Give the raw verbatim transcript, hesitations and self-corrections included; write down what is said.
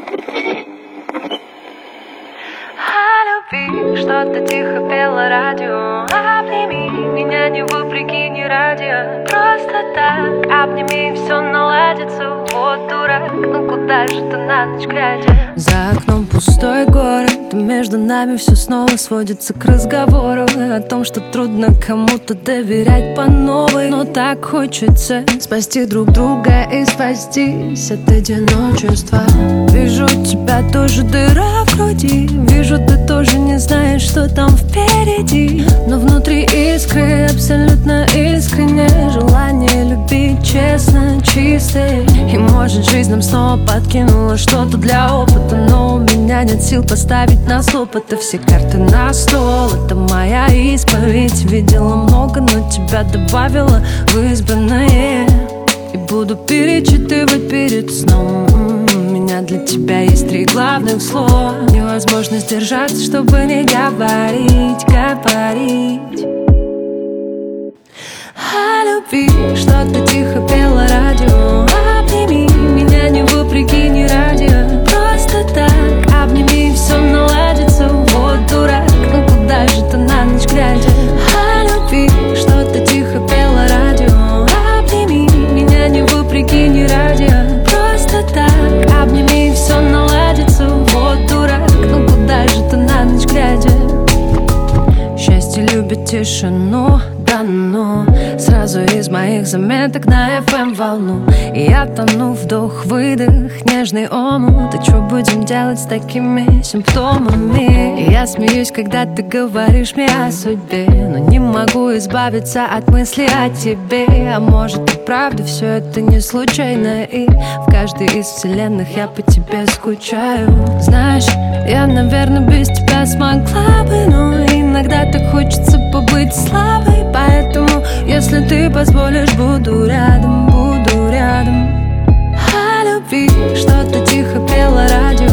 Что-то тихо пело радио. Обними меня не вопреки, не ради. Просто так, обними, все наладится. Вот дурак, ну куда же ты на ночь глядя? За окном пустой город, и между нами все снова сводится к разговору о том, что трудно кому-то доверять по новой. Но так хочется спасти друг друга и спастись от одиночества. Вижу, у тебя тоже дыра в груди. Вижу, ты тоже не знаешь, что там впереди. Но внутри искры, абсолютно искренне. Желание любить честно, чистое. И может жизнь нам снова подкинула что-то для опыта. Но у меня нет сил поставить на стоп. Это все карты на стол, это моя исповедь. Видела много, но тебя добавила в избранное. И буду перечитывать перед сном. У меня для тебя есть три главных слова. Невозможно сдержаться, чтобы не говорить, говорить о любви. Что-то тихо пело радио. Обними меня не вопреки, не ради. Просто так, обними, все наладится. Вот дурак, ну куда же ты на ночь глядя? О любви. Что-то тихо пело радио. Обними меня не вопреки, не ради. Просто так, обними, все наладится. Вот дурак, ну куда же ты на ночь глядя? Счастье любит тишину, да ну. Сразу из моих заметок на эф эм волну. И я тону, вдох-выдох, нежный омут. И что будем делать с такими симптомами? И я смеюсь, когда ты говоришь мне о судьбе. Но не могу избавиться от мысли о тебе. А может и правда все это не случайно. И в каждой из вселенных я по тебе скучаю. Знаешь, я, наверное, без тебя смогла бы. Но иногда так хочется побыть слабой. Поэтому, если ты позволишь, буду рядом, буду рядом. О любви. Что-то тихо пело радио.